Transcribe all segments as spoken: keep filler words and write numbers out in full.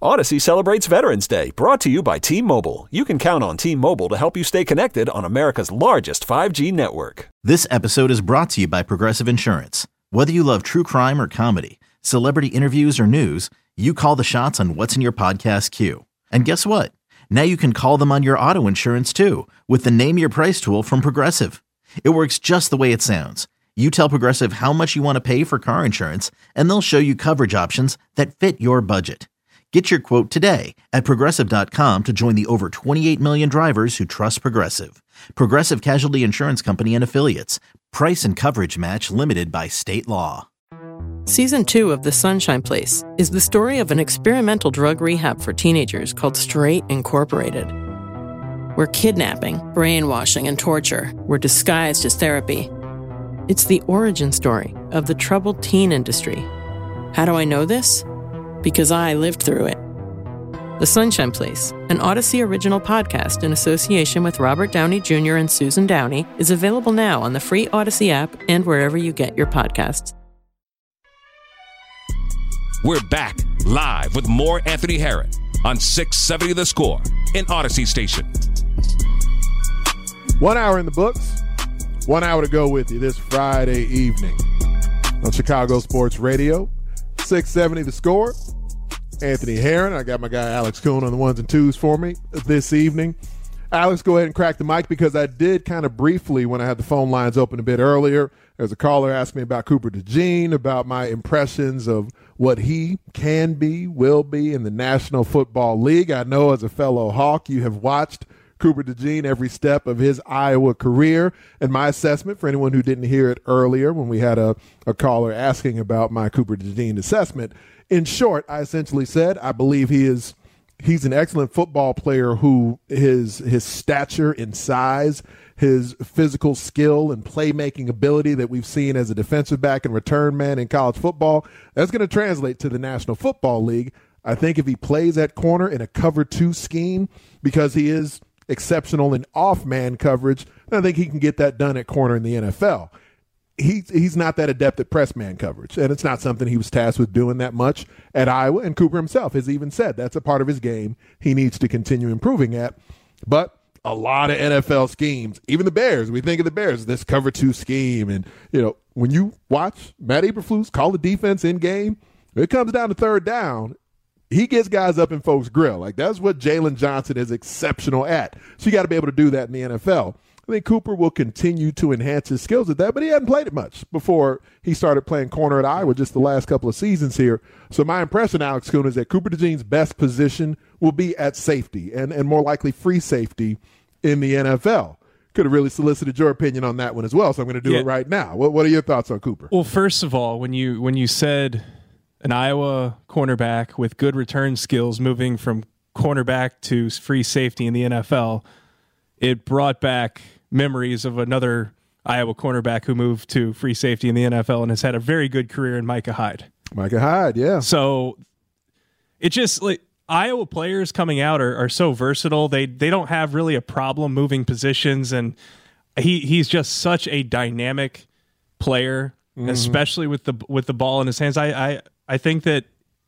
Odyssey celebrates Veterans Day, brought to you by T-Mobile. You can count on T-Mobile to help you stay connected on America's largest five G network. This episode is brought to you by Progressive Insurance. Whether you love true crime or comedy, celebrity interviews or news, you call the shots on what's in your podcast queue. And guess what? Now you can call them on your auto insurance too, with the Name Your Price tool from Progressive. It works just the way it sounds. You tell Progressive how much you want to pay for car insurance, and they'll show you coverage options that fit your budget. Get your quote today at Progressive dot com to join the over twenty-eight million drivers who trust Progressive. Progressive Casualty Insurance Company and Affiliates. Price and coverage match limited by state law. Season two of The Sunshine Place is the story of an experimental drug rehab for teenagers called Straight Incorporated, where kidnapping, brainwashing, and torture were disguised as therapy. It's the origin story of the troubled teen industry. How do I know this? Because I lived through it. The Sunshine Place, an Odyssey original podcast in association with Robert Downey Junior and Susan Downey, is available now on the free Odyssey app and wherever you get your podcasts. We're back live with more Anthony Herron on six seventy The Score in Odyssey Station. One hour in the books, one hour to go with you this Friday evening on Chicago Sports Radio, six seventy The Score. Anthony Herron. I got my guy Alex Kuhn on the ones and twos for me this evening. Alex, go ahead and crack the mic because I did kind of briefly, when I had the phone lines open a bit earlier, there's a caller asking me about Cooper DeJean, about my impressions of what he can be, will be in the National Football League. I know as a fellow Hawk, you have watched Cooper DeJean every step of his Iowa career. And my assessment, for anyone who didn't hear it earlier when we had a, a caller asking about my Cooper DeJean assessment, in short, I essentially said I believe he is he's an excellent football player who his his stature and size, his physical skill and playmaking ability that we've seen as a defensive back and return man in college football, that's going to translate to the National Football League. I think if he plays at corner in a cover two scheme, because he is exceptional in off-man coverage, I think he can get that done at corner in the N F L. He, he's not that adept at press man coverage, and it's not something he was tasked with doing that much at Iowa, and Cooper himself has even said that's a part of his game he needs to continue improving at. But a lot of N F L schemes, even the Bears, we think of the Bears, this cover two scheme, and you know when you watch Matt Eberflus call the defense in game, it comes down to third down, he gets guys up in folks' grill. Like that's what Jalen Johnson is exceptional at. So you got to be able to do that in the N F L. I think Cooper will continue to enhance his skills at that, but he hadn't played it much before he started playing corner at Iowa just the last couple of seasons here. So my impression, Alex Kuhn, is that Cooper DeJean's best position will be at safety and, and more likely free safety in the N F L. Could have really solicited your opinion on that one as well, so I'm going to do yeah. it right now. What, what are your thoughts on Cooper? Well, first of all, when you when you said an Iowa cornerback with good return skills moving from cornerback to free safety in the N F L, it brought back memories of another Iowa cornerback who moved to free safety in the N F L and has had a very good career in Micah Hyde. Micah Hyde, yeah. So it just like Iowa players coming out are, are so versatile. They they don't have really a problem moving positions, and he he's just such a dynamic player, mm-hmm. especially with the with the ball in his hands. I I, I think that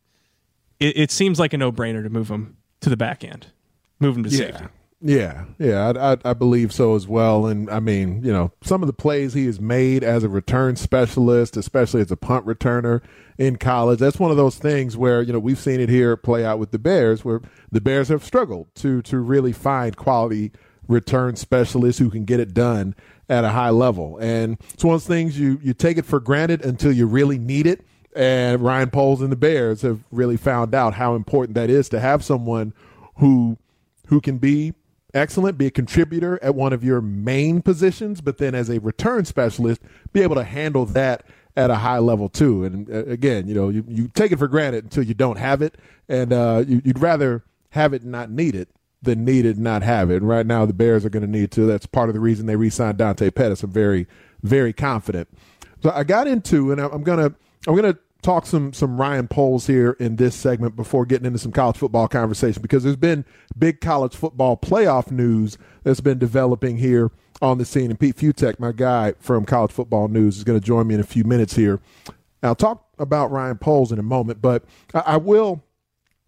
it, it seems like a no-brainer to move him to the back end, move him to yeah. safety. Yeah, yeah, I, I, I believe so as well. And, I mean, you know, some of the plays he has made as a return specialist, especially as a punt returner in college, that's one of those things where, you know, we've seen it here play out with the Bears, where the Bears have struggled to to really find quality return specialists who can get it done at a high level. And it's one of those things you, you take it for granted until you really need it. And Ryan Poles and the Bears have really found out how important that is to have someone who who can be excellent, be a contributor at one of your main positions, but then as a return specialist, be able to handle that at a high level too. And uh, again, you know, you, you take it for granted until you don't have it, and uh, you, you'd rather have it and not need it than need it and not have it. And right now the Bears are going to need to. That's part of the reason they re-signed Dante Pettis. I'm very, very confident. So I got into, and I'm going to, I'm going to talk some some Ryan Poles here in this segment before getting into some college football conversation, because there's been big college football playoff news that's been developing here on the scene. And Pete Futek, my guy from College Football News, is going to join me in a few minutes here. I'll talk about Ryan Poles in a moment, but I, I will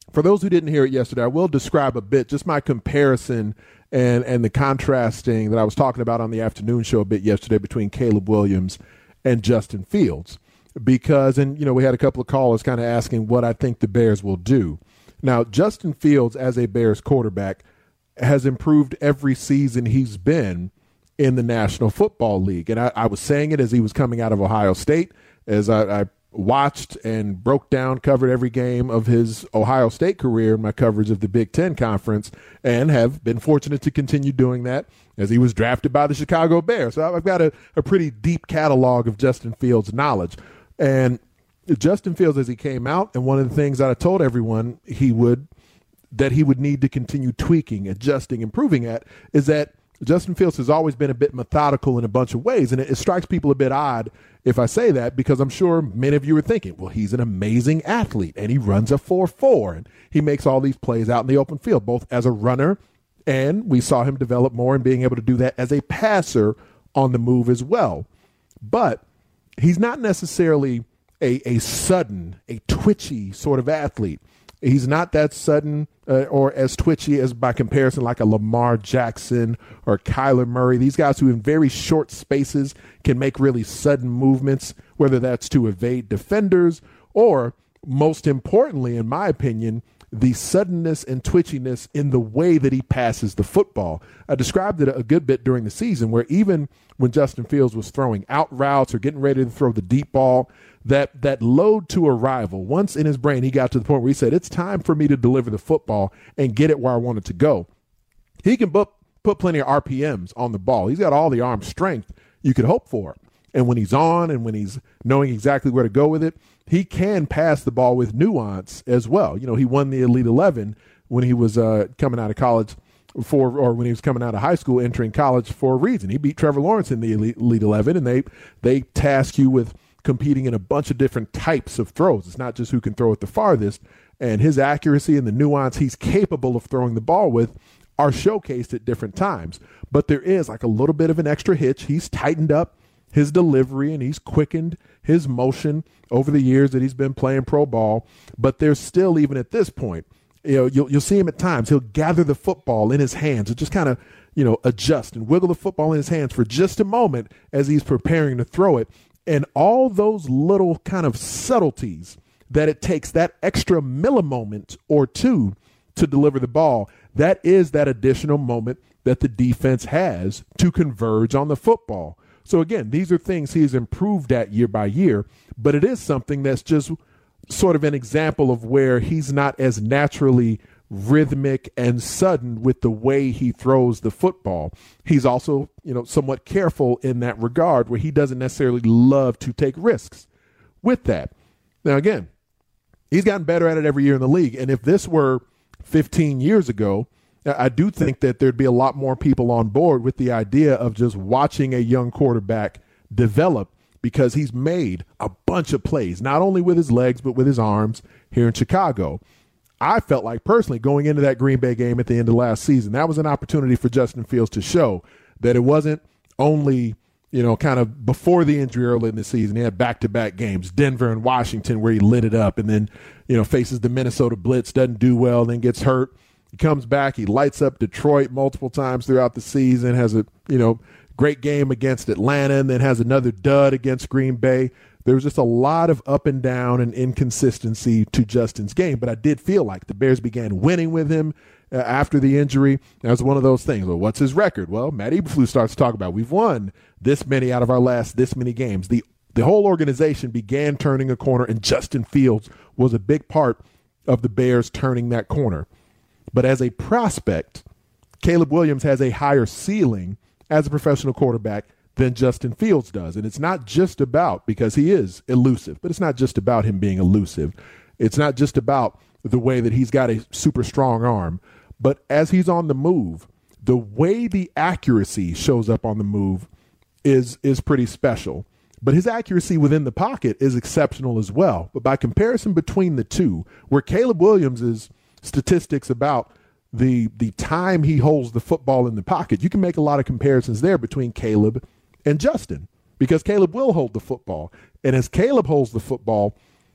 For those who didn't hear it yesterday, I will describe a bit, just my comparison and, and the contrasting that I was talking about on the afternoon show a bit yesterday between Caleb Williams and Justin Fields. Because, and, you know, we had a couple of callers kind of asking what I think the Bears will do. Now, Justin Fields as a Bears quarterback has improved every season he's been in the National Football League. And I, I was saying it as he was coming out of Ohio State, as I, I watched and broke down, covered every game of his Ohio State career in my coverage of the Big Ten Conference, and have been fortunate to continue doing that as he was drafted by the Chicago Bears. So I've got a, a pretty deep catalog of Justin Fields' knowledge. And Justin Fields, as he came out, and one of the things that I told everyone he would, that he would need to continue tweaking, adjusting, improving at, is that Justin Fields has always been a bit methodical in a bunch of ways. And it, it strikes people a bit odd if I say that, because I'm sure many of you are thinking, well, he's an amazing athlete and he runs a four four and he makes all these plays out in the open field, both as a runner, and we saw him develop more in being able to do that as a passer on the move as well. But he's not necessarily a, a sudden, a twitchy sort of athlete. He's not that sudden uh, or as twitchy as, by comparison, like a Lamar Jackson or Kyler Murray. These guys who in very short spaces can make really sudden movements, whether that's to evade defenders or, most importantly, in my opinion, the suddenness and twitchiness in the way that he passes the football. I described it a good bit during the season, where even when Justin Fields was throwing out routes or getting ready to throw the deep ball, that that load to arrival, once in his brain he got to the point where he said, it's time for me to deliver the football and get it where I want it to go. He can put, put plenty of R P Ms on the ball. He's got all the arm strength you could hope for. And when he's on and when he's knowing exactly where to go with it, he can pass the ball with nuance as well. You know, he won the Elite eleven when he was uh, coming out of college for, or when he was coming out of high school, entering college for a reason. He beat Trevor Lawrence in the Elite, Elite eleven, and they they task you with competing in a bunch of different types of throws. It's not just who can throw it the farthest. And his accuracy and the nuance he's capable of throwing the ball with are showcased at different times. But there is like a little bit of an extra hitch. He's tightened up his delivery and he's quickened his motion over the years that he's been playing pro ball. But there's still, even at this point, you know, you'll, you'll see him at times. He'll gather the football in his hands and just kind of, you know, adjust and wiggle the football in his hands for just a moment as he's preparing to throw it. And all those little kind of subtleties that it takes, that extra millimoment or two to deliver the ball, that is that additional moment that the defense has to converge on the football. So again, these are things he's improved at year by year, but it is something that's just sort of an example of where he's not as naturally rhythmic and sudden with the way he throws the football. He's also, you know, somewhat careful in that regard, where he doesn't necessarily love to take risks with that. Now, again, he's gotten better at it every year in the league. And if this were fifteen years ago, I do think that there'd be a lot more people on board with the idea of just watching a young quarterback develop, because he's made a bunch of plays, not only with his legs, but with his arms here in Chicago. I felt like personally going into that Green Bay game at the end of last season, that was an opportunity for Justin Fields to show that it wasn't only, you know, kind of before the injury early in the season. He had back-to-back games, Denver and Washington, where he lit it up, and then, you know, faces the Minnesota Blitz, doesn't do well, then gets hurt. He comes back, he lights up Detroit multiple times throughout the season, has a, you know, great game against Atlanta, and then has another dud against Green Bay. There was just a lot of up and down and inconsistency to Justin's game, but I did feel like the Bears began winning with him uh, after the injury. That was one of those things. Well, what's his record? Well, Matt Eberflus starts to talk about, we've won this many out of our last this many games. The the whole organization began turning a corner, and Justin Fields was a big part of the Bears turning that corner. But as a prospect, Caleb Williams has a higher ceiling as a professional quarterback than Justin Fields does. And it's not just about, because he is elusive, but it's not just about him being elusive. It's not just about the way that he's got a super strong arm, but as he's on the move, the way the accuracy shows up on the move is, is pretty special. But his accuracy within the pocket is exceptional as well. But by comparison between the two, where Caleb Williams' statistics about the the time he holds the football in the pocket, you can make a lot of comparisons there between Caleb and Justin, because Caleb will hold the football. And as Caleb holds the football,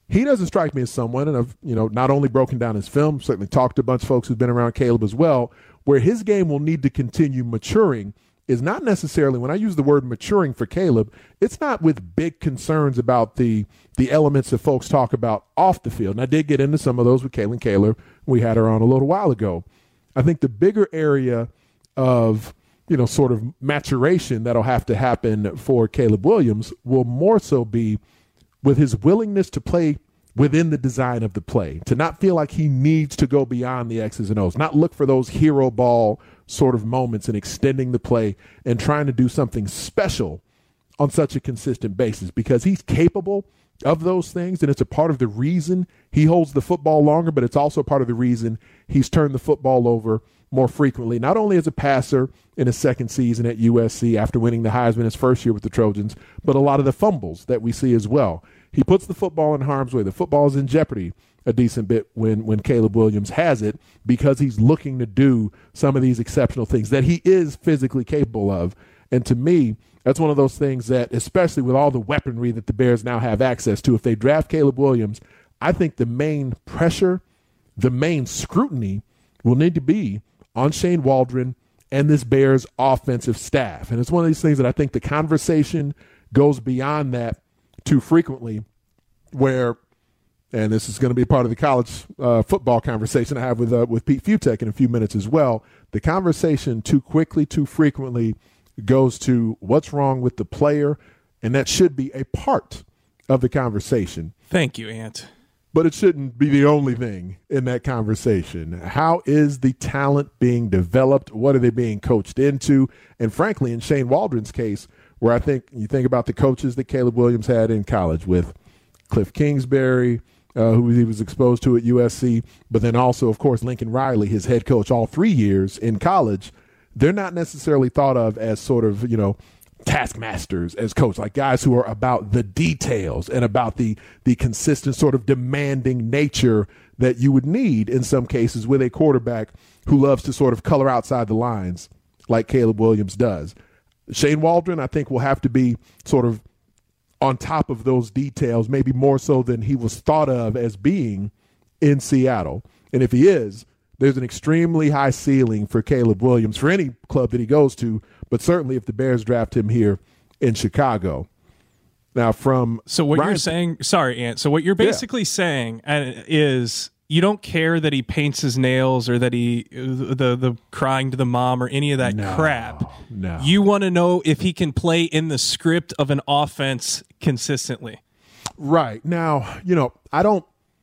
he doesn't strike me as someone, and I've, you know, not only broken down his film, certainly talked to a bunch of folks who've been around Caleb as well, where his game will need to continue maturing is not necessarily, when I use the word maturing for Caleb, it's not with big concerns about the the elements that folks talk about off the field. And I did get into some of those with Kaylin Kaler. We had her on a little while ago. I think the bigger area of, you know, sort of maturation that'll have to happen for Caleb Williams will more so be with his willingness to play within the design of the play, to not feel like he needs to go beyond the X's and O's, not look for those hero ball sort of moments and extending the play and trying to do something special on such a consistent basis, because he's capable of those things, and it's a part of the reason he holds the football longer, but it's also part of the reason he's turned the football over more frequently, not only as a passer in his second season at U S C after winning the Heisman his first year with the Trojans, but a lot of the fumbles that we see as well. He puts the football in harm's way. The football is in jeopardy a decent bit when, when Caleb Williams has it, because he's looking to do some of these exceptional things that he is physically capable of. And to me, that's one of those things that, especially with all the weaponry that the Bears now have access to, if they draft Caleb Williams, I think the main pressure, the main scrutiny will need to be on Shane Waldron and this Bears offensive staff. And it's one of these things that I think the conversation goes beyond that too frequently, where, and this is going to be part of the college uh, football conversation I have with uh, with Pete Futek in a few minutes as well, the conversation too quickly, too frequently goes to what's wrong with the player, and that should be a part of the conversation. Thank you, Ant. But it shouldn't be the only thing in that conversation. How is the talent being developed? What are they being coached into? And frankly, in Shane Waldron's case, where I think you think about the coaches that Caleb Williams had in college with Cliff Kingsbury, uh, who he was exposed to at U S C, but then also, of course, Lincoln Riley, his head coach all three years in college. They're not necessarily thought of as sort of, you know, taskmasters as coach, like guys who are about the details and about the the consistent sort of demanding nature that you would need in some cases with a quarterback who loves to sort of color outside the lines like Caleb Williams does. Shane Waldron, I think, will have to be sort of on top of those details, maybe more so than he was thought of as being in Seattle. And if he is, there's an extremely high ceiling for Caleb Williams for any club that he goes to, but certainly if the Bears draft him here in Chicago. Now, from so what Ryan, you're saying, sorry, Ant. So what you're basically yeah. saying is you don't care that he paints his nails or that he the the crying to the mom or any of that no, crap. No, you want to know if he can play in the script of an offense consistently. Right. Now, you know, I don't.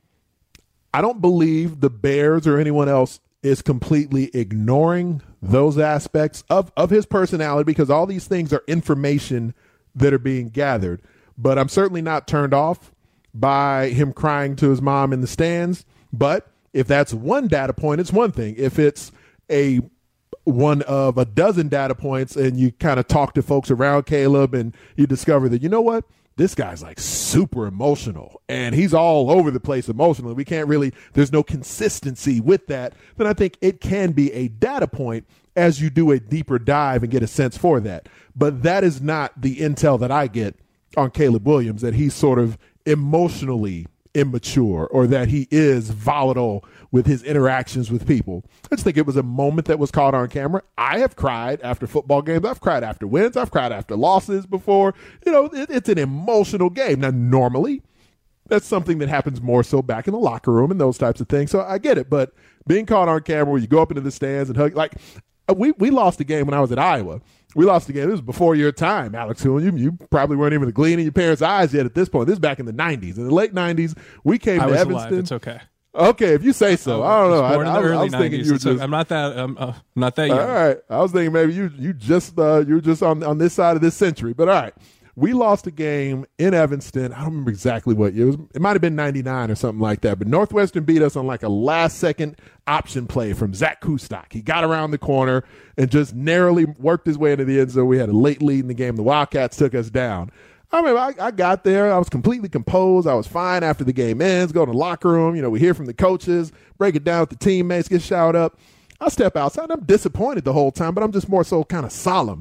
I don't believe the Bears or anyone else is completely ignoring those aspects of, of his personality, because all these things are information that are being gathered. But I'm certainly not turned off by him crying to his mom in the stands. But if that's one data point, it's one thing. If it's a one of a dozen data points and you kind of talk to folks around Caleb and you discover that, you know what, this guy's like super emotional and he's all over the place emotionally, we can't really, there's no consistency with that, then I think it can be a data point as you do a deeper dive and get a sense for that. But that is not the intel that I get on Caleb Williams, that he's sort of emotionally immature or that he is volatile with his interactions with people. I just think it was a moment that was caught on camera. I have cried after football games. I've cried after wins. I've cried after losses before. You know, it, it's an emotional game. Now, normally, that's something that happens more so back in the locker room and those types of things. So I get it. But being caught on camera where you go up into the stands and hug, like we, we lost a game when I was at Iowa. We lost the game. It was before your time, Alex Hoon. You, you probably weren't even a gleam in your parents' eyes yet at this point. This is back in the nineties. In the late nineties, we came I to was Evanston. Alive. It's okay. Okay, if you say so. I don't know. I was born I, in the I, early I was thinking nineties. you were just. I'm not that. I'm uh, not that young. All right. I was thinking maybe you you just uh, you were just on on this side of this century. But all right, we lost a game in Evanston. I don't remember exactly what year. It, was, it might have been ninety-nine or something like that. But Northwestern beat us on like a last second option play from Zach Kustok. He got around the corner and just narrowly worked his way into the end zone. We had a late lead in the game. The Wildcats took us down. I mean, I, I got there. I was completely composed. I was fine after the game ends. Go to the locker room. You know, we hear from the coaches, break it down with the teammates, get shouted up. I step outside. I'm disappointed the whole time, but I'm just more so kind of solemn.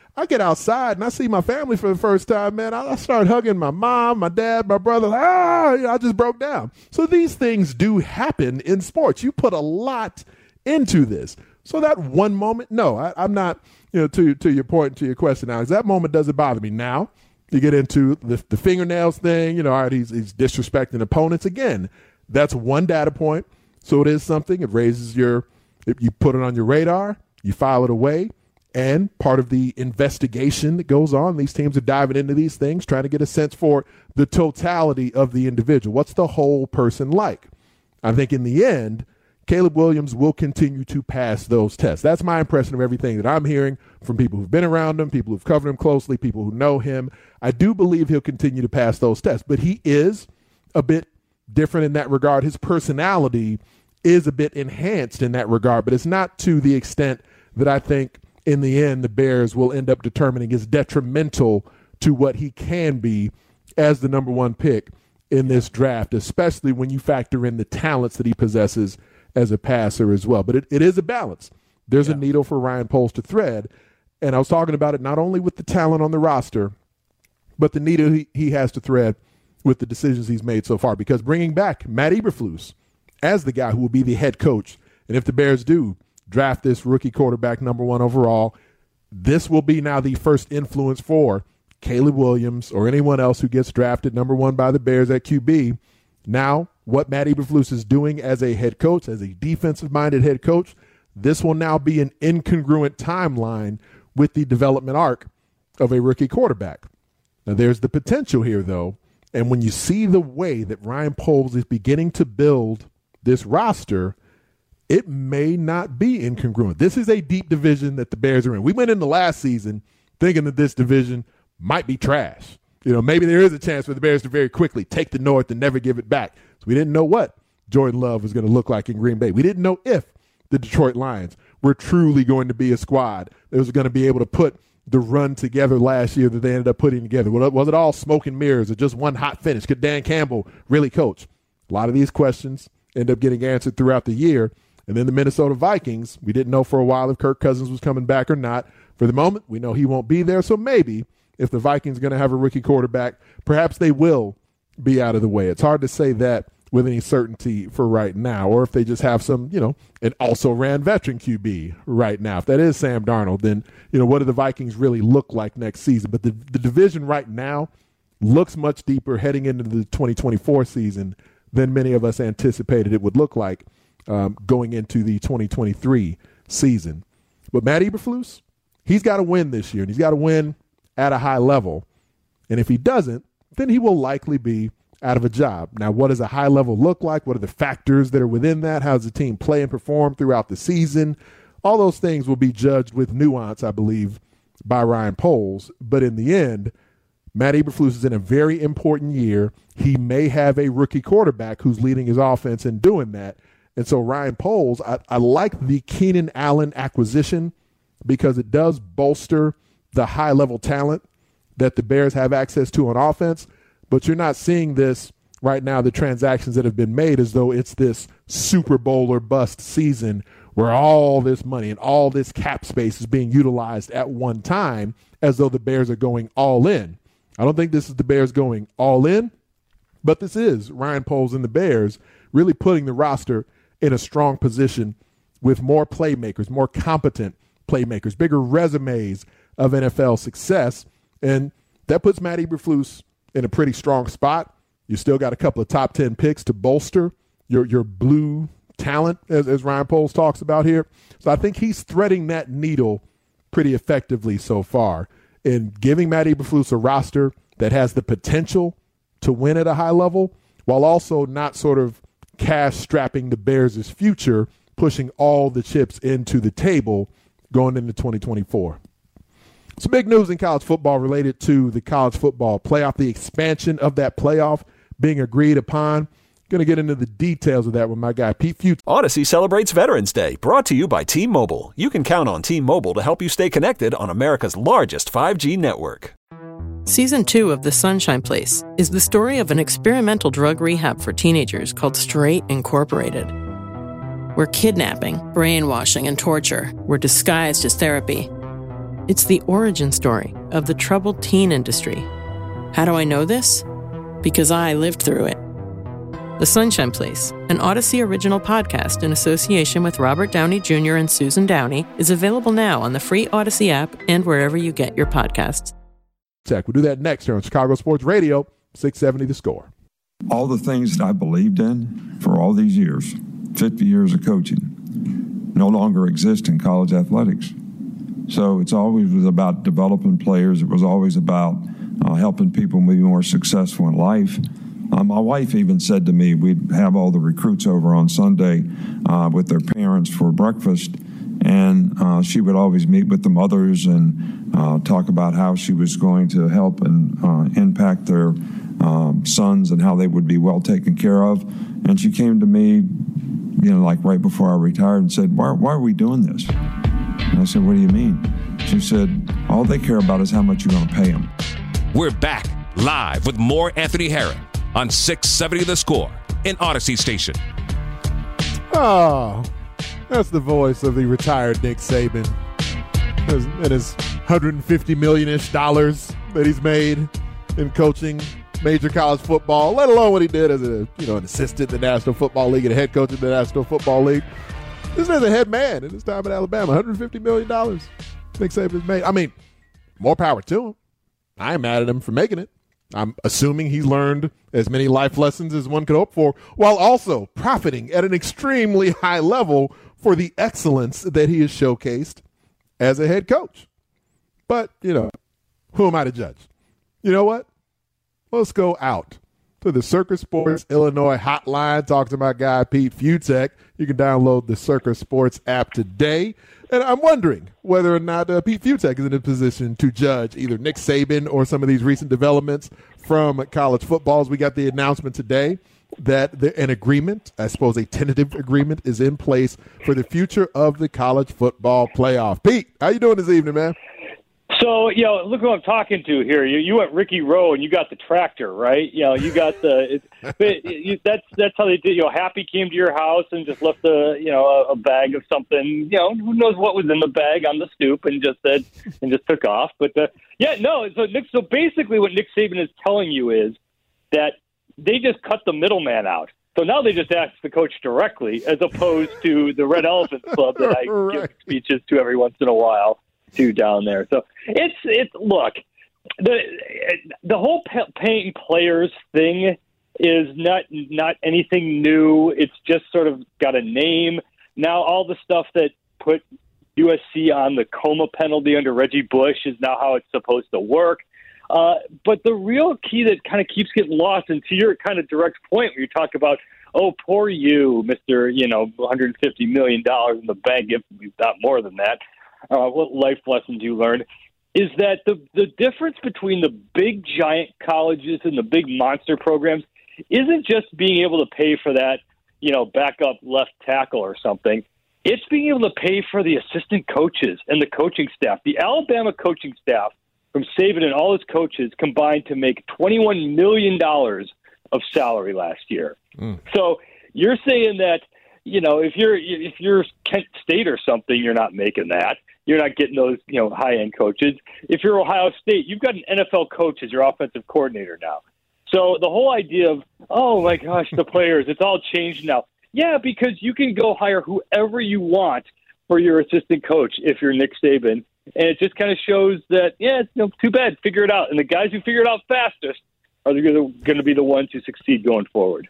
I get outside and I see my family for the first time, man. I, I start hugging my mom, my dad, my brother. Ah, you know, I just broke down. So these things do happen in sports. You put a lot into this. So that one moment, no, I, I'm not, you know, to, to your point, to your question, Alex, that moment doesn't bother me. Now, you get into the, the fingernails thing, you know, all right, he's, he's disrespecting opponents. Again, that's one data point. So it is something. It raises your, if you put it on your radar, you file it away. And part of the investigation that goes on, these teams are diving into these things, trying to get a sense for the totality of the individual. What's the whole person like? I think in the end, Caleb Williams will continue to pass those tests. That's my impression of everything that I'm hearing from people who've been around him, people who've covered him closely, people who know him. I do believe he'll continue to pass those tests, but he is a bit different in that regard. His personality is a bit enhanced in that regard, but it's not to the extent that I think in the end the Bears will end up determining is detrimental to what he can be as the number one pick in this draft, especially when you factor in the talents that he possesses as a passer as well. But it, it is a balance. There's yeah. a needle for Ryan Poles to thread. And I was talking about it not only with the talent on the roster, but the needle he, he has to thread with the decisions he's made so far. Because bringing back Matt Eberflus as the guy who will be the head coach, and if the Bears do draft this rookie quarterback number one overall, this will be now the first influence for Caleb Williams or anyone else who gets drafted number one by the Bears at Q B. Now, what Matt Eberflus is doing as a head coach, as a defensive-minded head coach, this will now be an incongruent timeline with the development arc of a rookie quarterback. Now, there's the potential here, though, and when you see the way that Ryan Poles is beginning to build this roster, it may not be incongruent. This is a deep division that the Bears are in. We went into last season thinking that this division might be trash. You know, maybe there is a chance for the Bears to very quickly take the North and never give it back. So we didn't know what Jordan Love was going to look like in Green Bay. We didn't know if the Detroit Lions were truly going to be a squad that was going to be able to put the run together last year that they ended up putting together. Was it all smoke and mirrors or just one hot finish? Could Dan Campbell really coach? A lot of these questions end up getting answered throughout the year. And then the Minnesota Vikings, we didn't know for a while if Kirk Cousins was coming back or not. For the moment, we know he won't be there. So maybe if the Vikings are going to have a rookie quarterback, perhaps they will be out of the way. It's hard to say that with any certainty for right now, or if they just have some, you know, an also-ran veteran Q B right now. If that is Sam Darnold, then, you know, what do the Vikings really look like next season? But the, the division right now looks much deeper heading into the twenty twenty-four season than many of us anticipated it would look like um, going into the twenty twenty-three season. But Matt Eberflus, he's got to win this year, and he's got to win at a high level. And if he doesn't, then he will likely be out of a job. Now, what does a high level look like? What are the factors that are within that? How does the team play and perform throughout the season? All those things will be judged with nuance, I believe, by Ryan Poles. But in the end, Matt Eberflus is in a very important year. He may have a rookie quarterback who's leading his offense in doing that. And so Ryan Poles, I, I like the Keenan Allen acquisition because it does bolster the high-level talent that the Bears have access to on offense. But you're not seeing this right now, the transactions that have been made, as though it's this Super Bowl or bust season where all this money and all this cap space is being utilized at one time, as though the Bears are going all in. I don't think this is the Bears going all in, but this is Ryan Poles and the Bears really putting the roster in a strong position with more playmakers, more competent playmakers, bigger resumes of N F L success. And that puts Matt Eberflus in a pretty strong spot. You still got a couple of top ten picks to bolster your your blue talent, as, as Ryan Poles talks about here. So I think he's threading that needle pretty effectively so far in giving Matt Eberflus a roster that has the potential to win at a high level, while also not sort of cash strapping the Bears' future, pushing all the chips into the table going into twenty twenty-four. Some big news in college football related to the college football playoff, the expansion of that playoff being agreed upon. Going to get into the details of that with my guy, Pete Fute. Odyssey celebrates Veterans Day, brought to you by T-Mobile. You can count on T-Mobile to help you stay connected on America's largest five G network. Season two of The Sunshine Place is the story of an experimental drug rehab for teenagers called Straight Incorporated, where kidnapping, brainwashing, and torture were disguised as therapy. It's the origin story of the troubled teen industry. How do I know this? Because I lived through it. The Sunshine Place, an Odyssey original podcast in association with Robert Downey Junior and Susan Downey, is available now on the free Odyssey app and wherever you get your podcasts. We'll do that next here on Chicago Sports Radio, six seventy The Score. All the things that I believed in for all these years, fifty years of coaching, no longer exist in college athletics. So it's always was about developing players. It was always about uh, helping people be more successful in life. Uh, my wife even said to me, we'd have all the recruits over on Sunday uh, with their parents for breakfast, and uh, she would always meet with the mothers and uh, talk about how she was going to help and uh, impact their um, sons and how they would be well taken care of. And she came to me, you know, like right before I retired and said, why, why are we doing this? And I said, what do you mean? She said, all they care about is how much you're going to pay them. We're back live with more Anthony Herron on six seventy The Score in Odyssey Station. Oh, that's the voice of the retired Nick Saban and his one hundred fifty million-ish dollars that he's made in coaching major college football, let alone what he did as a you know an assistant in the National Football League and a head coach in the National Football League. This is a head man in his time at Alabama. one hundred fifty million dollars Nick Saban's made. I mean, more power to him. I ain't mad at him for making it. I'm assuming he's learned as many life lessons as one could hope for, while also profiting at an extremely high level for the excellence that he has showcased as a head coach. But, you know, who am I to judge? You know what? Let's go out to the Circus Sports Illinois hotline. Talk to my guy, Pete Fiutak. You can download the Circus Sports app today. And I'm wondering whether or not uh, Pete Fiutak is in a position to judge either Nick Saban or some of these recent developments from college football. As we got the announcement today that the, an agreement, I suppose a tentative agreement, is in place for the future of the college football playoff. Pete, how you doing this evening, man? So, you know, look who I'm talking to here. You you went Ricky Rowe and you got the tractor, right? You know, you got the it, it, it, that's that's how they did. You know, Happy came to your house and just left a you know a, a bag of something. You know, who knows what was in the bag on the stoop, and just said and just took off. But uh, yeah, no. So Nick, so basically, what Nick Saban is telling you is that they just cut the middleman out. So now they just ask the coach directly, as opposed to the Red Elephant Club that I right. give speeches to every once in a while. Two down there, so it's it's look the the whole paying players thing is not not anything new. It's just sort of got a name now. All the stuff that put U S C on the coma penalty under Reggie Bush is now how it's supposed to work. Uh, but the real key that kind of keeps getting lost, and to your kind of direct point, where you talk about, oh, poor you, Mister You know, one hundred fifty million dollars in the bank, if we've got more than that. Uh, what life lessons you learned is that the the difference between the big giant colleges and the big monster programs isn't just being able to pay for that, you know, backup left tackle or something. It's being able to pay for the assistant coaches and the coaching staff. The Alabama coaching staff from Saban and all his coaches combined to make twenty-one million dollars of salary last year. Mm. So you're saying that, you know, if you're if you're Kent State or something, you're not making that. You're not getting those, you know, high-end coaches. If you're Ohio State, you've got an N F L coach as your offensive coordinator now. So the whole idea of, oh, my gosh, the players, it's all changed now. Yeah, because you can go hire whoever you want for your assistant coach if you're Nick Saban. And it just kind of shows that, yeah, it's, you know, too bad, figure it out. And the guys who figure it out fastest are going to be the ones who succeed going forward.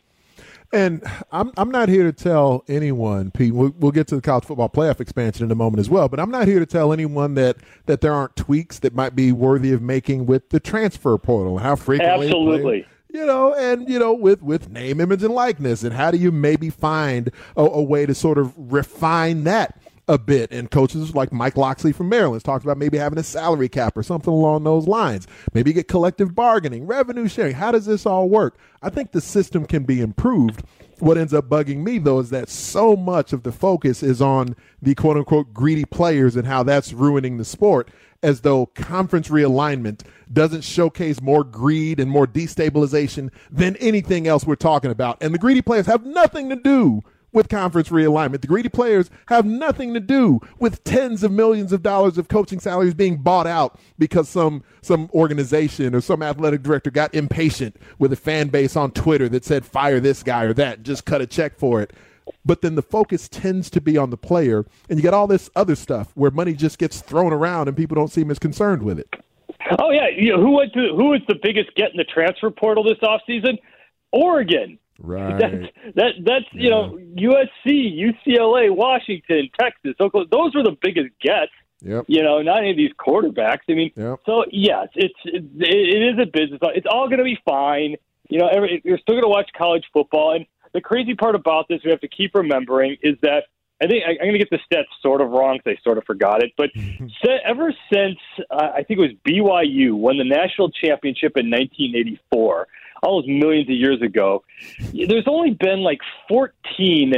And I'm I'm not here to tell anyone, Pete, we'll, we'll get to the college football playoff expansion in a moment as well, but I'm not here to tell anyone that, that there aren't tweaks that might be worthy of making with the transfer portal and how frequently. Absolutely. You know, and, you know, with, with name, image, and likeness, and how do you maybe find a, a way to sort of refine that a bit? And coaches like Mike Locksley from Maryland talks about maybe having a salary cap or something along those lines. Maybe get collective bargaining, revenue sharing. How does this all work? I think the system can be improved. What ends up bugging me, though, is that so much of the focus is on the quote-unquote greedy players and how that's ruining the sport, as though conference realignment doesn't showcase more greed and more destabilization than anything else we're talking about. And the greedy players have nothing to do with conference realignment. The greedy players have nothing to do with tens of millions of dollars of coaching salaries being bought out because some some organization or some athletic director got impatient with a fan base on Twitter that said fire this guy or that, just cut a check for it. But then the focus tends to be on the player, and you got all this other stuff where money just gets thrown around and people don't seem as concerned with it. Oh, yeah. You know, who, went to, who was the biggest get in the transfer portal this offseason? Oregon. Right. That's, that, that's yeah. you know, U S C, U C L A, Washington, Texas, Oklahoma. Those were the biggest gets. Yep. You know, not any of these quarterbacks. I mean, yep. so, yes, it's it, it is a business. It's all going to be fine. You know, every, you're still going to watch college football. And the crazy part about this we have to keep remembering is that I think I, I'm going to get the stats sort of wrong because I sort of forgot it. But ever since uh, I think it was B Y U won the national championship in nineteen eighty-four, all those millions of years ago, there's only been like fourteen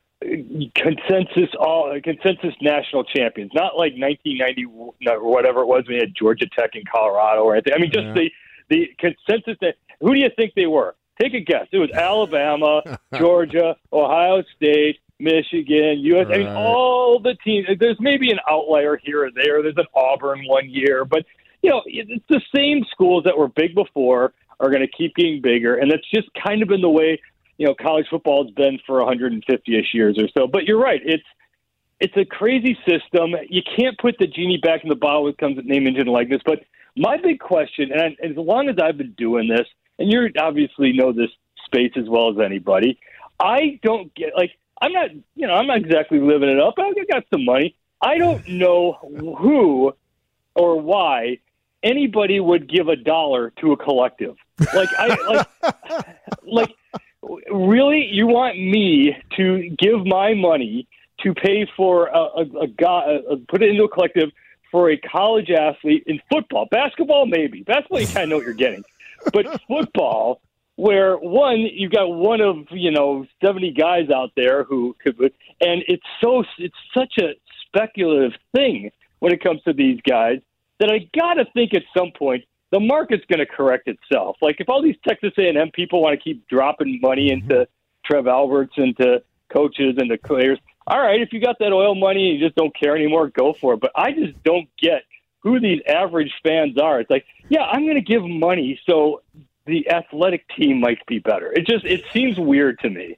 consensus all consensus national champions. Not like nineteen ninety or whatever it was when we had Georgia Tech and Colorado or anything. I mean, just yeah. the the consensus. That, who do you think they were? Take a guess. It was Alabama, Georgia, Ohio State, Michigan, U S. Right. I mean, all the teams. There's maybe an outlier here or there. There's an Auburn one year, but you know, it's the same schools that were big before are going to keep getting bigger, and that's just kind of been the way you know college football has been for one hundred fifty-ish years or so. But you're right. It's it's a crazy system. You can't put the genie back in the bottle when it comes to name, image, and likeness. But my big question, and as long as I've been doing this, and you obviously know this space as well as anybody, I don't get like. I'm not, you know, I'm not exactly living it up. I got some money. I don't know who or why anybody would give a dollar to a collective. Like, I like, like, really, you want me to give my money to pay for a, a, a guy, a, put it into a collective for a college athlete in football, basketball, maybe basketball. You kind of know what you're getting, but football. Where one, you've got one of you know seventy guys out there who could, and it's so it's such a speculative thing when it comes to these guys that I gotta think at some point the market's going to correct itself. Like if all these Texas A and M people want to keep dropping money into Trev Alberts, into coaches, and the players, all right, if you got that oil money and you just don't care anymore, go for it. But I just don't get who these average fans are. It's like, yeah, I'm going to give money so the athletic team might be better. It just it seems weird to me.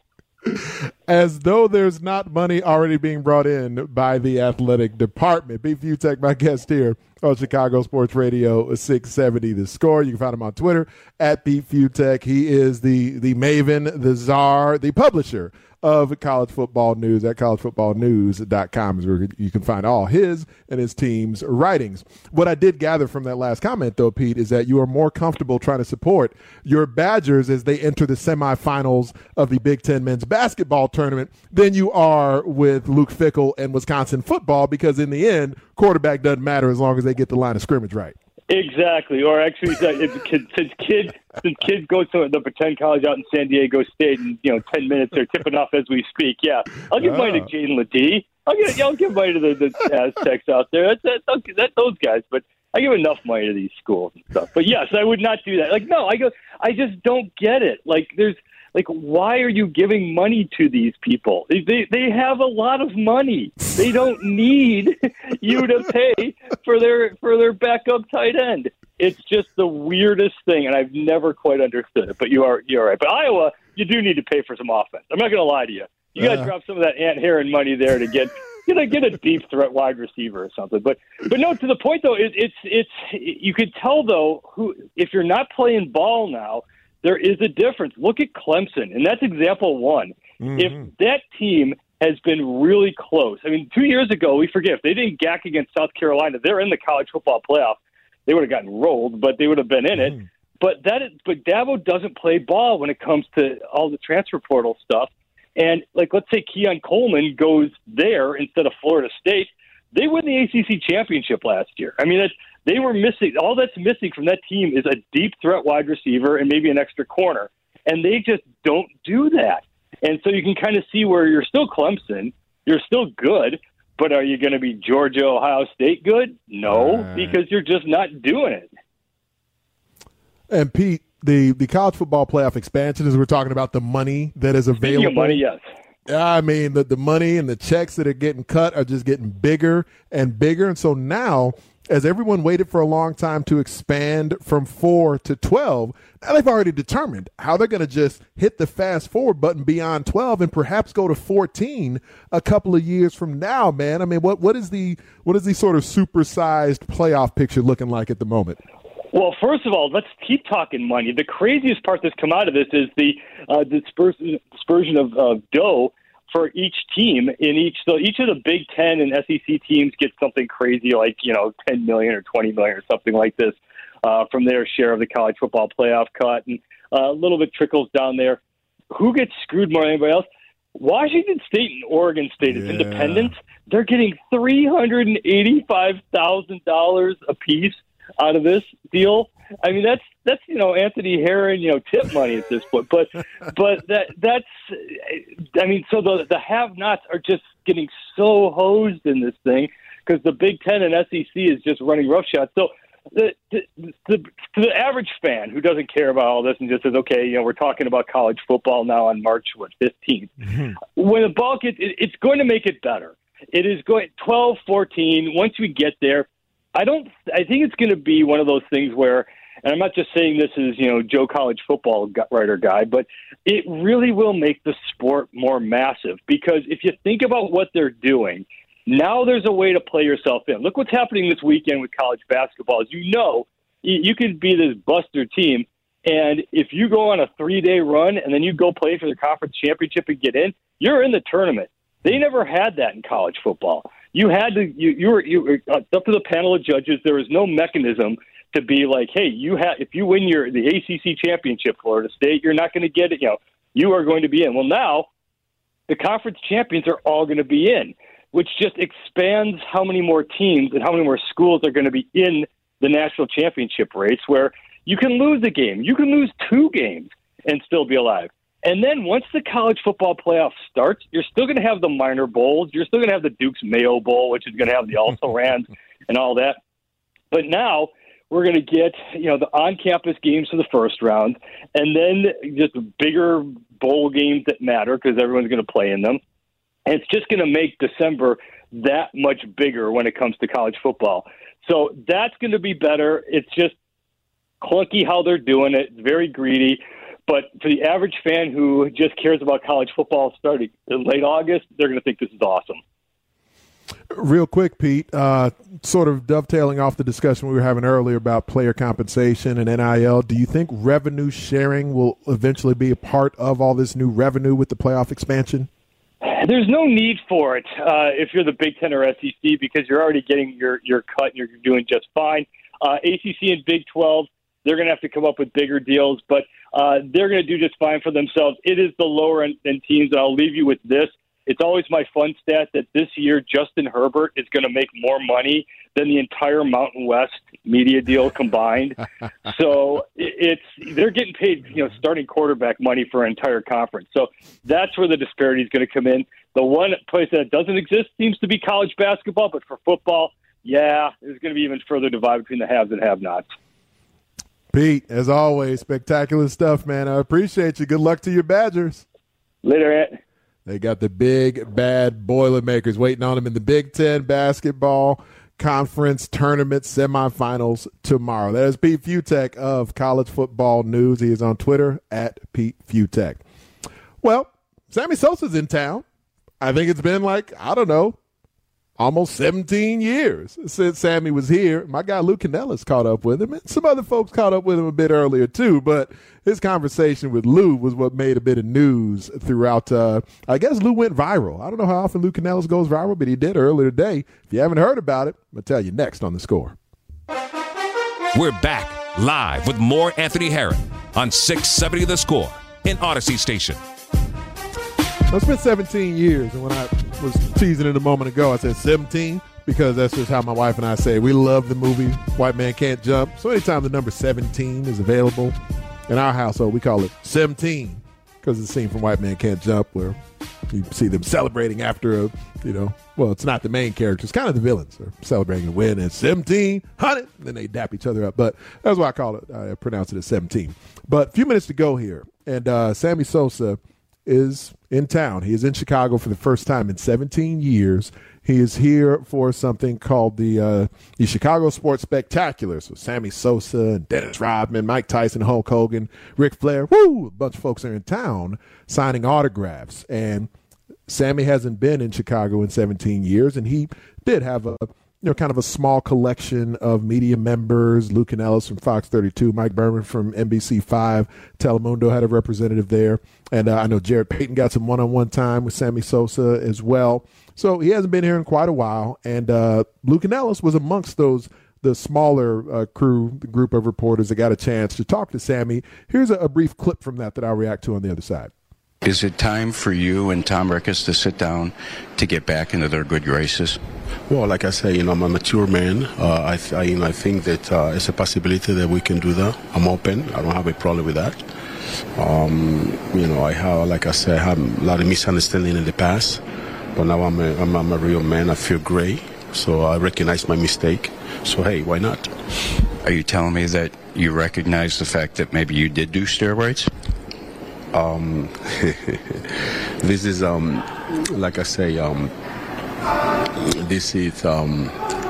As though there's not money already being brought in by the athletic department. Pete Fiutak, my guest here on Chicago Sports Radio six seventy The Score. You can find him on Twitter at Pete Fiutak. He is the the maven, the czar, the publisher of college football news at college football news dot com is where you can find all his and his team's writings. What I did gather from that last comment, though, Pete, is that you are more comfortable trying to support your Badgers as they enter the semifinals of the Big Ten men's basketball tournament than you are with Luke Fickell and Wisconsin football, because in the end, quarterback doesn't matter as long as they get the line of scrimmage right. Exactly. Or actually, if kid, since kids since kids go to the pretend college out in San Diego State, in you know ten minutes they're tipping off as we speak. Yeah, I'll give oh. money to Jaden Ledee. I'll give I'll give money to the, the Aztecs out there. That's that, that, that those guys. But I give enough money to these schools and stuff. But yes, I would not do that. Like no, I go. I just don't get it. Like there's. Like, why are you giving money to these people? They they have a lot of money. They don't need you to pay for their for their backup tight end. It's just the weirdest thing, and I've never quite understood it. But you are you're right. But Iowa, you do need to pay for some offense. I'm not going to lie to you. You got to uh. drop some of that Ant Heron money there to get you know get a deep threat wide receiver or something. But but no, to the point though, it, it's it's you could tell though who if you're not playing ball now. There is a difference. Look at Clemson, and that's example one. Mm-hmm. If that team has been really close, I mean, two years ago, we forget, if they didn't gack against South Carolina, they're in the college football playoff. They would have gotten rolled, but they would have been in mm-hmm. it. But that, is, but Dabo doesn't play ball when it comes to all the transfer portal stuff. And, like, let's say Keon Coleman goes there instead of Florida State. They win the A C C championship last year. I mean, that's, they were missing. All that's missing from that team is a deep threat wide receiver and maybe an extra corner. And they just don't do that. And so you can kind of see where you're still Clemson. You're still good. But are you going to be Georgia, Ohio State good? No, right. Because you're just not doing it. And, Pete, the, the college football playoff expansion, as we're talking about the money that is available. Speaking of money, yes. I mean, the, the money and the checks that are getting cut are just getting bigger and bigger. And so now, as everyone waited for a long time to expand from four to twelve, now they've already determined how they're going to just hit the fast forward button beyond twelve and perhaps go to fourteen a couple of years from now, man. I mean, what what is the what is the sort of supersized playoff picture looking like at the moment? Well, first of all, let's keep talking money. The craziest part that's come out of this is the uh, dispersion, dispersion of uh, dough for each team in each. So each of the Big Ten and S E C teams get something crazy like, you know, ten million or twenty million or something like this uh, from their share of the college football playoff cut. And uh, a little bit trickles down there. Who gets screwed more than anybody else? Washington State and Oregon State as yeah. independents. They're getting three hundred eighty-five thousand dollars apiece out of this deal. I mean, that's that's you know Anthony Herron, you know, tip money at this point. But but that that's I mean, so the the have-nots are just getting so hosed in this thing because the Big Ten and S E C is just running roughshod. So the, the the to the average fan who doesn't care about all this and just says, okay, you know, we're talking about college football now on March what fifteenth. Mm-hmm. When the ball gets, it, it's going to make it better. It is going twelve, fourteen. Once we get there, I don't. I think it's going to be one of those things where, and I'm not just saying this is, you know, Joe College football writer guy, but it really will make the sport more massive because if you think about what they're doing, now there's a way to play yourself in. Look what's happening this weekend with college basketball. As you know, you could be this buster team, and if you go on a three-day run and then you go play for the conference championship and get in, you're in the tournament. They never had that in college football. You had to. You, you were. You were uh, up to the panel of judges. There was no mechanism to be like, hey, you have. If you win your the A C C championship, Florida State, you're not going to get it. You know, you are going to be in. Well, now the conference champions are all going to be in, which just expands how many more teams and how many more schools are going to be in the national championship race. Where you can lose a game, you can lose two games, and still be alive. And then once the college football playoff starts, you're still going to have the minor bowls. You're still going to have the Duke's Mayo Bowl, which is going to have the also-rans and all that. But now we're going to get, you know, the on-campus games for the first round, and then just bigger bowl games that matter because everyone's going to play in them. And it's just going to make December that much bigger when it comes to college football. So that's going to be better. It's just clunky how they're doing it. It's very greedy. But for the average fan who just cares about college football starting in late August, they're going to think this is awesome. Real quick, Pete, uh, sort of dovetailing off the discussion we were having earlier about player compensation and N I L, do you think revenue sharing will eventually be a part of all this new revenue with the playoff expansion? There's no need for it uh, if you're the Big Ten or S E C because you're already getting your, your cut and you're doing just fine. Uh, A C C and Big twelve, they're going to have to come up with bigger deals, but uh, they're going to do just fine for themselves. It is the lower end teams, and I'll leave you with this. It's always my fun stat that this year Justin Herbert is going to make more money than the entire Mountain West media deal combined. So it's they're getting paid, you know, starting quarterback money for an entire conference. So that's where the disparity is going to come in. The one place that doesn't exist seems to be college basketball, but for football, yeah, there's going to be even further divide between the haves and have-nots. Pete, as always, spectacular stuff, man. I appreciate you. Good luck to your Badgers. Later, Ant. They got the big, bad Boilermakers waiting on them in the Big Ten basketball conference tournament semifinals tomorrow. That is Pete Fiutak of College Football News. He is on Twitter at Pete Fiutak. Well, Sammy Sosa's in town. I think it's been like, I don't know, almost seventeen years since Sammy was here. My guy Lou Canellis caught up with him, and some other folks caught up with him a bit earlier too, but his conversation with Lou was what made a bit of news throughout. Uh, I guess Lou went viral. I don't know how often Lou Canellis goes viral, but he did earlier today. If you haven't heard about it, I'm going to tell you next on The Score. We're back live with more Anthony Herron on six seventy The Score in Odyssey Station. It's been seventeen years, and when I was teasing it a moment ago, I said seventeen because that's just how my wife and I say it. We love the movie White Man Can't Jump. So anytime the number seventeen is available in our household, we call it seventeen because it's a scene from White Man Can't Jump where you see them celebrating after a, you know, well, it's not the main character. It's kind of the villains. They're celebrating a win and seventeen, one hundred, and then they dap each other up. But that's why I call it, I pronounce it as seventeen. But a few minutes to go here, and uh, Sammy Sosa is in town. He is in Chicago for the first time in seventeen years. He is here for something called the uh, the Chicago Sports Spectacular. So Sammy Sosa, Dennis Rodman, Mike Tyson, Hulk Hogan, Ric Flair, woo, a bunch of folks are in town signing autographs. And Sammy hasn't been in Chicago in seventeen years, and he did have a you know kind of a small collection of media members. Lou Canellis from Fox thirty-two, Mike Berman from N B C five, Telemundo had a representative there, and uh, I know Jared Payton got some one-on-one time with Sammy Sosa as well. So he hasn't been here in quite a while, and uh, Lou Canellis was amongst those the smaller uh, crew, the group of reporters that got a chance to talk to Sammy. Here's a, a brief clip from that that I'll react to on the other side. Is it time for you and Tom Ricketts to sit down to get back into their good graces? Well, like I say, you know, I'm a mature man. Uh, I, th- I, you know, I think that uh, it's a possibility that we can do that. I'm open. I don't have a problem with that. Um, you know, I have, like I said, I had a lot of misunderstanding in the past, but now I'm a, I'm, I'm a real man. I feel great, so I recognize my mistake. So, hey, why not? Are you telling me that you recognize the fact that maybe you did do steroids? Um, this is, um, like I say, um, this is um,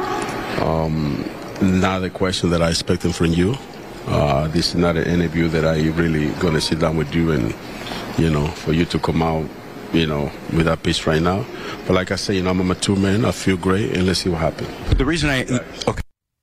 um, not a question that I expected from you. Uh, this is not an interview that I really going to sit down with you and, you know, for you to come out, you know, with that pitch right now. But like I say, you know, I'm a mature man. I feel great, and let's see what happens. But the reason I... Okay.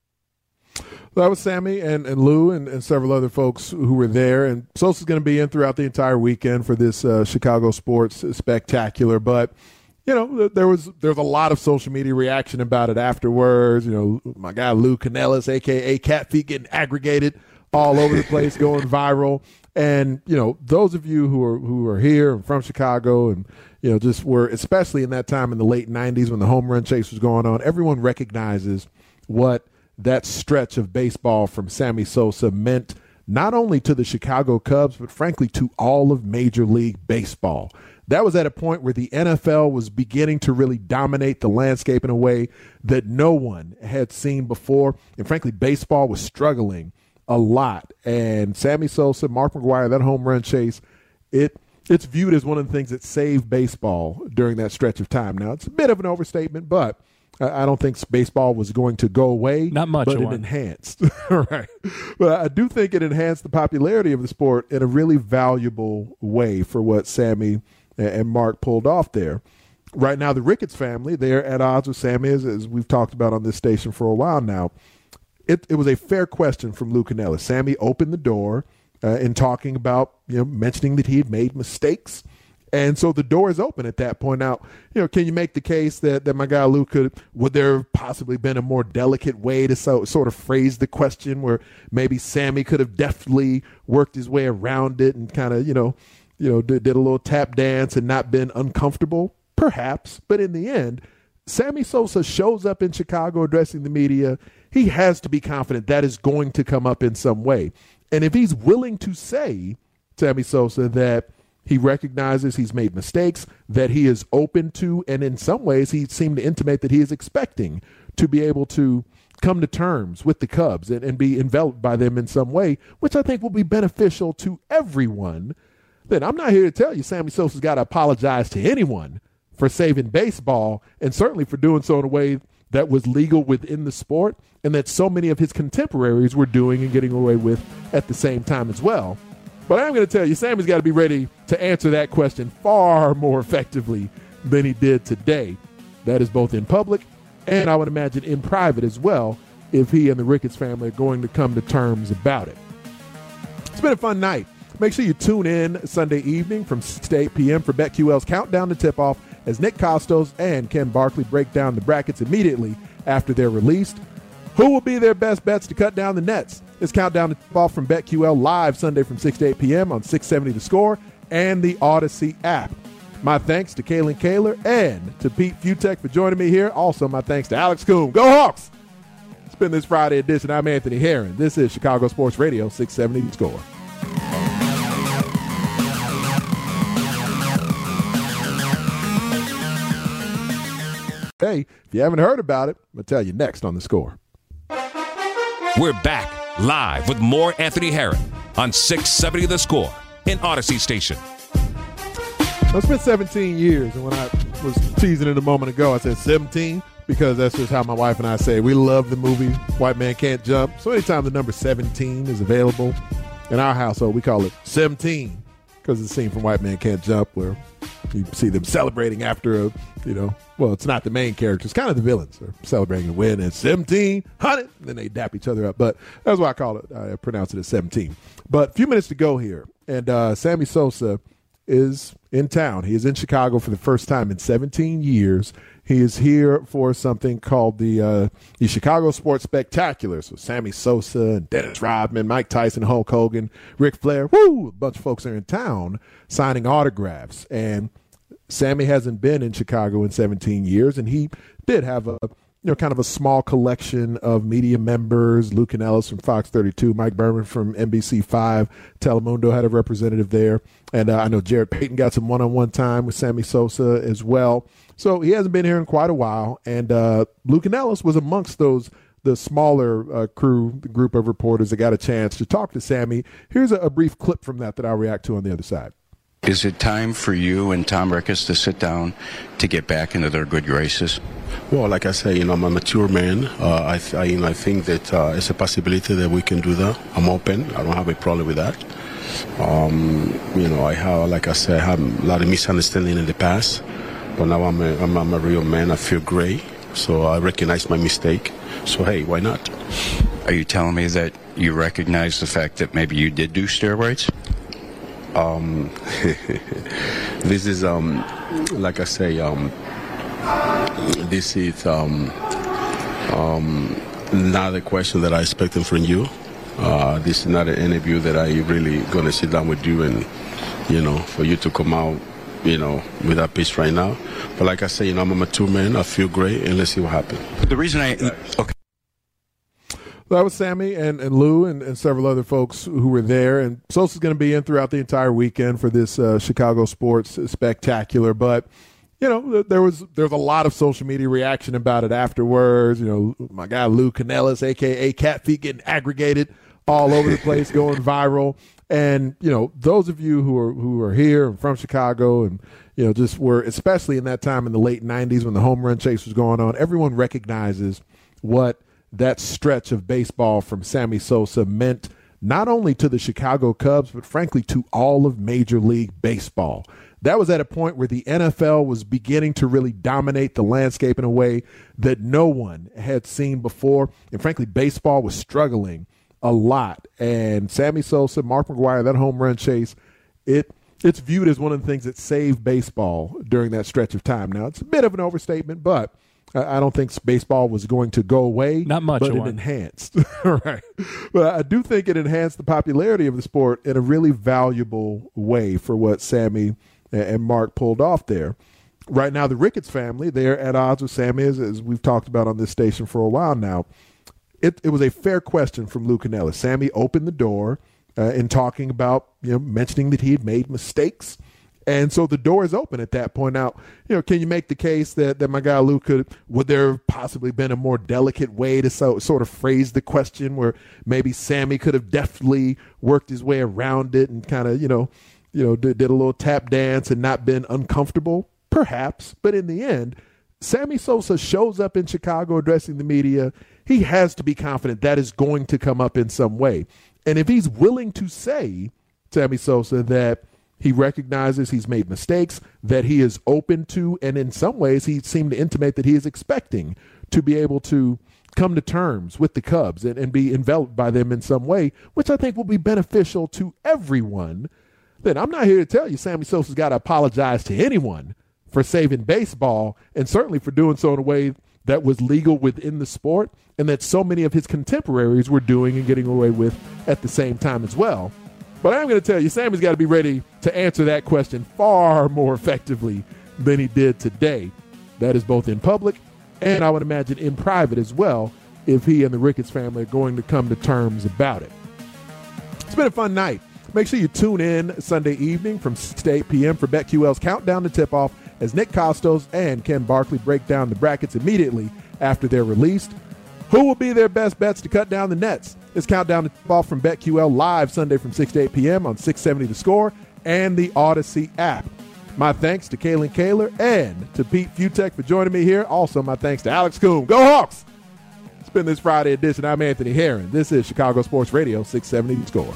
That was Sammy and, and Lou and, and several other folks who were there. And Sosa's going to be in throughout the entire weekend for this uh, Chicago Sports Spectacular. But, you know, there was there was a lot of social media reaction about it afterwards. You know, my guy Lou Canellis, a k a. Cat Feet, getting aggregated all over the place, going viral. And, you know, those of you who are who are here and from Chicago and, you know, just were, especially in that time in the late nineties when the home run chase was going on, everyone recognizes what that stretch of baseball from Sammy Sosa meant not only to the Chicago Cubs, but frankly to all of Major League Baseball. That was at a point where the N F L was beginning to really dominate the landscape in a way that no one had seen before. And frankly, baseball was struggling a lot. And Sammy Sosa, Mark McGwire, that home run chase, it it's viewed as one of the things that saved baseball during that stretch of time. Now, it's a bit of an overstatement, but I don't think baseball was going to go away. Not much. But it one. enhanced. Right. But I do think it enhanced the popularity of the sport in a really valuable way for what Sammy and Mark pulled off there. Right now, the Ricketts family, they're at odds with Sammy, as, as we've talked about on this station for a while now. It, it was a fair question from Lou Canellis. Sammy opened the door uh, in talking about, you know, mentioning that he had made mistakes. And so the door is open at that point. Now, you know, can you make the case that, that my guy Lou could, would there have possibly been a more delicate way to so, sort of phrase the question where maybe Sammy could have deftly worked his way around it and kind of, you know, you know, did, did a little tap dance and not been uncomfortable? Perhaps. But in the end, Sammy Sosa shows up in Chicago addressing the media. He has to be confident that is going to come up in some way. And if he's willing to say, Sammy Sosa, that he recognizes he's made mistakes, that he is open to, and in some ways he seemed to intimate that he is expecting to be able to come to terms with the Cubs and, and be enveloped by them in some way, which I think will be beneficial to everyone. Then I'm not here to tell you Sammy Sosa's got to apologize to anyone for saving baseball, and certainly for doing so in a way that was legal within the sport and that so many of his contemporaries were doing and getting away with at the same time as well. But I'm going to tell you, Sammy's got to be ready to answer that question far more effectively than he did today. That is both in public and I would imagine in private as well, if he and the Ricketts family are going to come to terms about it. It's been a fun night. Make sure you tune in Sunday evening from six to eight p.m. for BetQL's Countdown to Tip-Off as Nick Costos and Ken Barkley break down the brackets immediately after they're released. Who will be their best bets to cut down the nets? It's Countdown to Tip-Off from BetQL live Sunday from six to eight p.m. on six seventy The Score and the Odyssey app. My thanks to Kalen Kaler and to Pete Futek for joining me here. Also, my thanks to Alex Coon. Go Hawks! It's been this Friday edition. I'm Anthony Herron. This is Chicago Sports Radio, six seventy The Score. Hey, if you haven't heard about it, I'm going to tell you next on The Score. We're back live with more Anthony Herron on six seventy The Score in Odyssey Station. It's been seventeen years, and when I was teasing it a moment ago, I said seventeen because that's just how my wife and I say. We love the movie White Man Can't Jump. So anytime the number seventeen is available in our household, we call it seventeen because it's a scene from White Man Can't Jump where you see them celebrating after a, you know, well, it's not the main character. It's kind of the villains. They're celebrating a win at seventeen hundred, and then they dap each other up. But that's why I call it, I pronounce it as seventeen. But a few minutes to go here, and uh, Sammy Sosa is in town. He is in Chicago for the first time in seventeen years. He is here for something called the uh, the Chicago Sports Spectacular. So Sammy Sosa and Dennis Rodman, Mike Tyson, Hulk Hogan, Ric Flair, woo, a bunch of folks are in town signing autographs. And Sammy hasn't been in Chicago in seventeen years, and he did have a you know, kind of a small collection of media members. Lou Canellis from Fox thirty-two, Mike Berman from N B C five, Telemundo had a representative there. And uh, I know Jared Payton got some one-on-one time with Sammy Sosa as well. So he hasn't been here in quite a while. And uh, Lou Canellis was amongst those, the smaller uh, crew, the group of reporters that got a chance to talk to Sammy. Here's a, a brief clip from that that I'll react to on the other side. Is it time for you and Tom Ricketts to sit down to get back into their good graces? Well, like I say, you know, I'm a mature man. Uh, I, th- I, you know, I think that uh, it's a possibility that we can do that. I'm open. I don't have a problem with that. Um, you know, I have, like I said, I had a lot of misunderstanding in the past, but now I'm a, I'm, I'm a real man. I feel great, so I recognize my mistake. So, hey, why not? Are you telling me that you recognize the fact that maybe you did do steroids? Um, this is, um, like I say, um, this is um, um, not a question that I expected from you. Uh, this is not an interview that I really going to sit down with you and, you know, for you to come out, you know, with that pitch right now. But like I say, you know, I'm a mature man. I feel great, and let's see what happens. The reason I... Okay. That was Sammy and, and Lou and, and several other folks who were there. And Sosa's going to be in throughout the entire weekend for this uh, Chicago Sports Spectacular. But, you know, there was there was a lot of social media reaction about it afterwards. You know, my guy Lou Canellis, a k a. Cat Feet, getting aggregated all over the place, going viral. And, you know, those of you who are who are here and from Chicago and, you know, just were, especially in that time in the late nineties when the home run chase was going on, everyone recognizes what that stretch of baseball from Sammy Sosa meant not only to the Chicago Cubs, but frankly to all of Major League Baseball. That was at a point where the N F L was beginning to really dominate the landscape in a way that no one had seen before. And frankly, baseball was struggling a lot. And Sammy Sosa, Mark McGwire, that home run chase, it it's viewed as one of the things that saved baseball during that stretch of time. Now, it's a bit of an overstatement, but I don't think baseball was going to go away. Not much, but it enhanced. Right. But I do think it enhanced the popularity of the sport in a really valuable way for what Sammy and Mark pulled off there. Right now, the Ricketts family, they're at odds with Sammy, as, as we've talked about on this station for a while now. It, it was a fair question from Lou Canellis. Sammy opened the door uh, in talking about, you know, mentioning that he had made mistakes. And so the door is open at that point. Now, you know, can you make the case that, that my guy Lou could, would there have possibly been a more delicate way to so, sort of phrase the question where maybe Sammy could have deftly worked his way around it and kind of, you know, you know, did, did a little tap dance and not been uncomfortable? Perhaps. But in the end, Sammy Sosa shows up in Chicago addressing the media. He has to be confident that is going to come up in some way. And if he's willing to say, Sammy Sosa, that he recognizes he's made mistakes, that he is open to, and in some ways he seemed to intimate that he is expecting to be able to come to terms with the Cubs and, and be enveloped by them in some way, which I think will be beneficial to everyone. Then I'm not here to tell you Sammy Sosa's got to apologize to anyone for saving baseball, and certainly for doing so in a way that was legal within the sport and that so many of his contemporaries were doing and getting away with at the same time as well. But I'm going to tell you, Sammy's got to be ready to answer that question far more effectively than he did today. That is both in public and I would imagine in private as well, if he and the Ricketts family are going to come to terms about it. It's been a fun night. Make sure you tune in Sunday evening from six to eight p.m. for BetQL's Countdown to Tip-Off as Nick Costos and Ken Barkley break down the brackets immediately after they're released. Who will be their best bets to cut down the nets? It's Countdown to Tip-Off from BetQL live Sunday from six to eight p.m. on six seventy The Score and the Odyssey app. My thanks to Kalen Kaler and to Pete Futek for joining me here. Also, my thanks to Alex Kuhn. Go Hawks! It's been this Friday edition. I'm Anthony Herron. This is Chicago Sports Radio, six seventy The Score.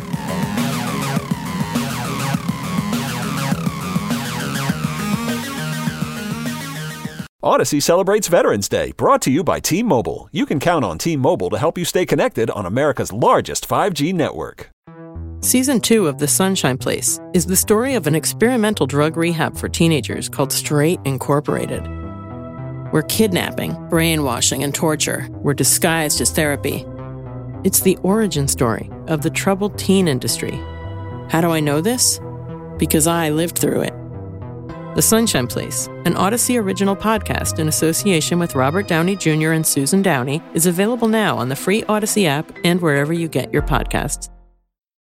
Odyssey celebrates Veterans Day, brought to you by T-Mobile. You can count on T-Mobile to help you stay connected on America's largest five G network. Season two of The Sunshine Place is the story of an experimental drug rehab for teenagers called Straight Incorporated, where kidnapping, brainwashing, and torture were disguised as therapy. It's the origin story of the troubled teen industry. How do I know this? Because I lived through it. The Sunshine Place, an Odyssey original podcast in association with Robert Downey Junior and Susan Downey, is available now on the free Odyssey app and wherever you get your podcasts.